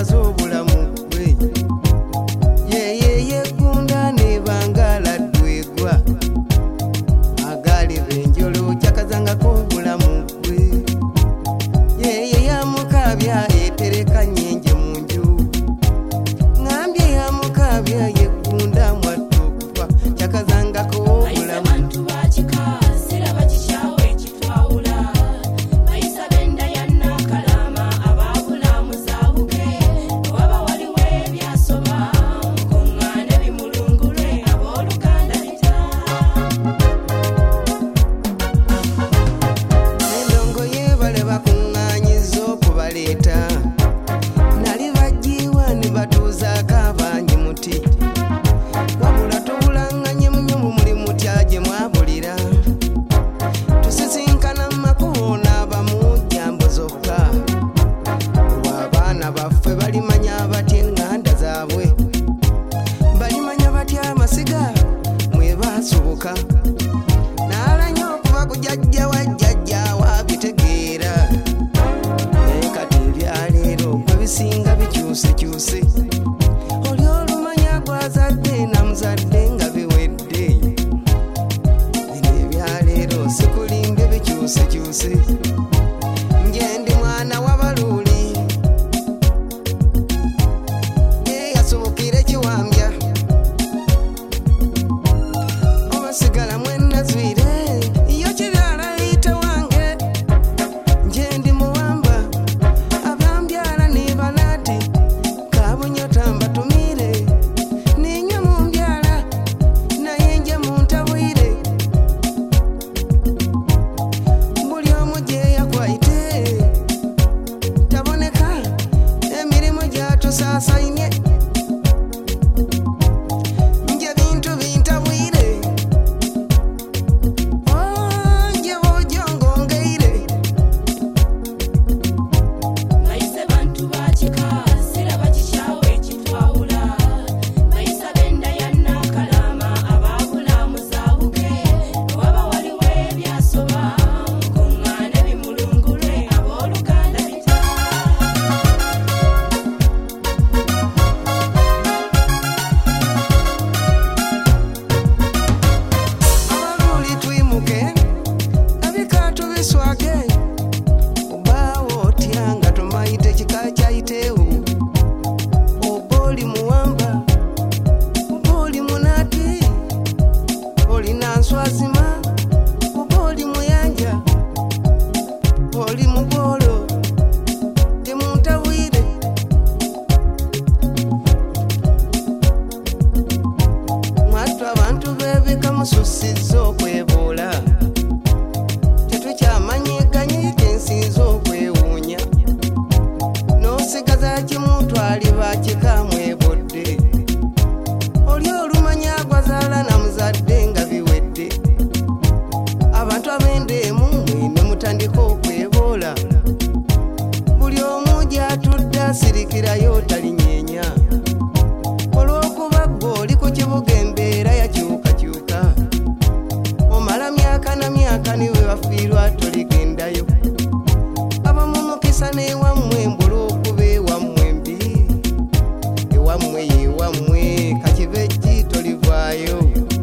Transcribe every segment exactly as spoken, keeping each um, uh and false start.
yasaza obulamu bwe yeye yegunda ne bangala ddwegwa agali benjolo kyakazangako obulamu bwe yeye yamukabya etereka nyenje mu nju ngambye yamukabya yegunda mwattu okufa kyakazangako obulamu nali bajiwa ne batuuzaako abangi muti wabula towulanganye munyomu muli mutya gye mwabulira tusisinkana mu makubo n'abamu jambo zokka abaana baffe balimanya batya eŋŋanda zaabwe balimanya batya amasiga mwe baasubuka n'alanya okuva ku jjajja wa jjajja waabitegeera bisinga bikyusekyuse oli olumanya gwazadde namuzadde nga biwedde bino ebyaleero sikulimbe bikyusekyuse nje ndi mwana w'abaluuli eyasobokera ekiwambya obasigala mwenazwire iyo kibyala yita wange nje ndi muwamba kabonyota tumire ninywe mu mbyala naye nje muntabwire buli omu gye yakwaite taboneka emirimu gyatusaasanye nje bintu bintabwire nje bojongongeire naise bantu bakika swazima uboli muyanja oli mugolo temuntawire mwattu abantu bebika mususiza okwebola tetukyamanyiganye tensinza okwewuunya n'osigaza kimutwali bakikamwebodde oli olumanya gwazaala namuzadde nga biwedde abantu ab'endeemu mwine mutandika okwebola buli omu gy'atudde asirikirayo talinyeenya olw'okuba ggwe oli ku kibuga embeera yakyukakyuka omala myaka na myaka niwe bafiirwa toligendayo abamu mukisa n'ewammwe mbula okuba ewammwe mbi ewammwe yewammwe kakibejji tolivaayo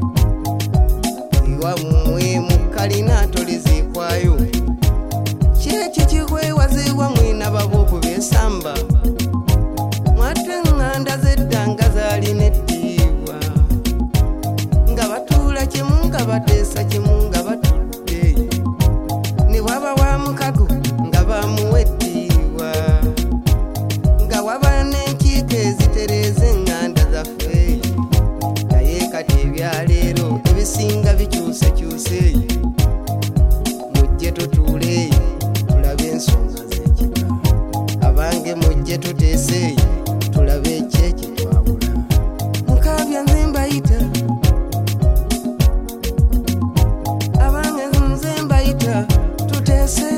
ewammwe mukalina toliziikwayo kyeki kikwewaziibwa mwina baba okubyesamba mwate eŋŋanda z'edda nga zaalina ettiibwa nga batuula kimu nga bateesa kimu nga batudde ne waba wa mukago nga bamuwa ettiibwa nga waba n'enkiiko ezitereeza eŋŋanda zaffe naye kati ebyaleero ebisinga bikyusekyuse mujje tutuule tulabe ensonga z'ekika abange mujje tuteese tulabe ekyeki twawula mukabya nze mbayita abange nze mbayita tuteese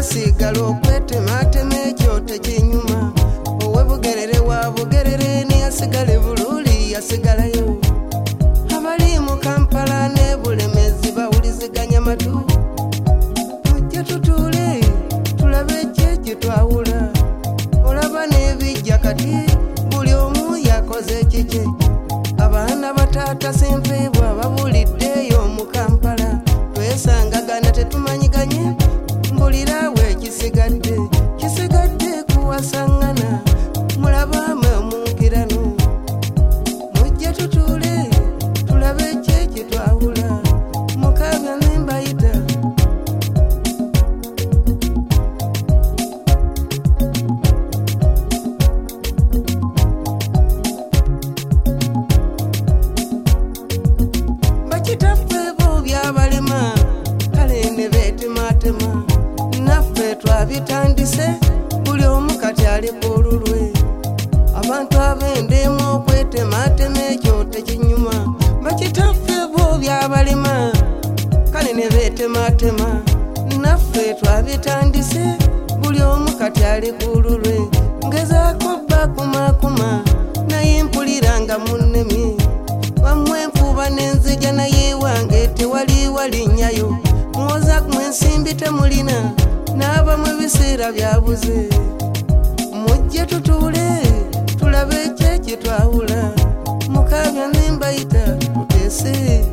yasigala okwetematema ekyo tekinyuma owebugerere wa bugerere niyasigale bululi yasigalayo abali mu Kampala ne Bulemezi bawuliziganya matu tujja tutuule tulabe ekyo twawula olaba n'ebijja kati buli omu yakoze kike abaana bataata Ssempeebwa babuliddeyo mu Kampala twesangagana tetumanyiganye mbulirawe ekisigadde kisigadde kuwasaŋŋana mulabamu omunkirano mujje tutuule tulabe ekyo twawula mukabya nembayita bakitaffe bo byabalema kale ne betematema naffe twabitandise buli omu kati ali ku lulwe abantu ab'endemu okwetematema ekyo tekinyuma bakitaffe bo byabalema kale ne betematema naffe twabitandise buli omu kati ali ku lulwe ngezaako bakumakuma naye mpuliranga munnemi wamwe enfuba n'enzija naye wange tewali walinnyayo muwoza kumwe ensimbi temulina n'abamu ebiseera byabuze mujje tutuule tulabe ekyo twawula mukabya nembayita tuteese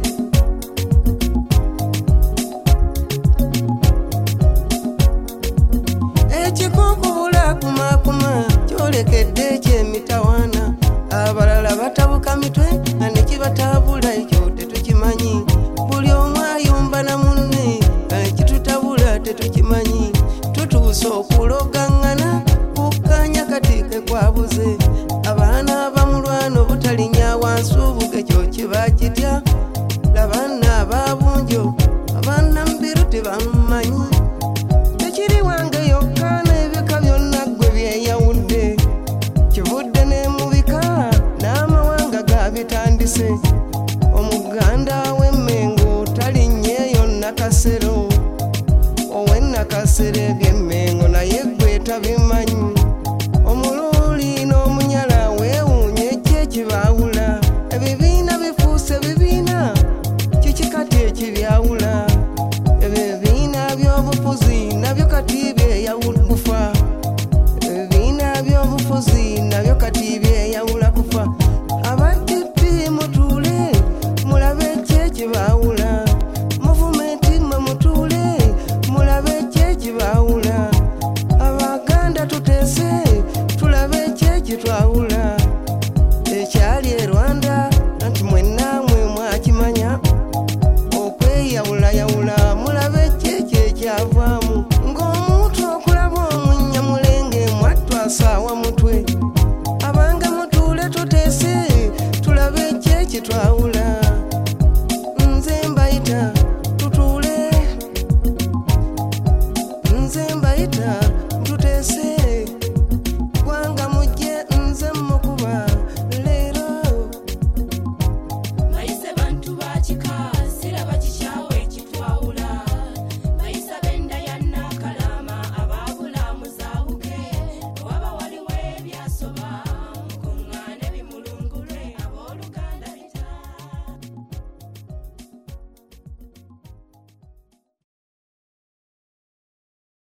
ekikukubula kumakuma kyolekedde ekyemitawaana abalala batabuka mitwe nekibatabula ekyo tetukimanyi buli omu ayumba na munne ekitutabula tetukimanyi tutuusa okulogaŋŋana kukanya katike kwabuze abaana bamulwana obutalinya wansi obuga ekyo kiba kitya labaana ababunjo abaana mubiru tebamumanyi tekiri wange yokka n'ebika byonna gwe byeyawudde kivudde ne mubika n'amawanga gabitandise omuganda w'emmengo talinnyeeyo nakasero ow'ennakasero by'emmengo naye gwe tabimanyi omuluuli n'omunyala weewuunye ekyekibaawula ebibiina bifuuse bibiina kiki kati ekibyawula ebibiina by'obufuzi nabyo kati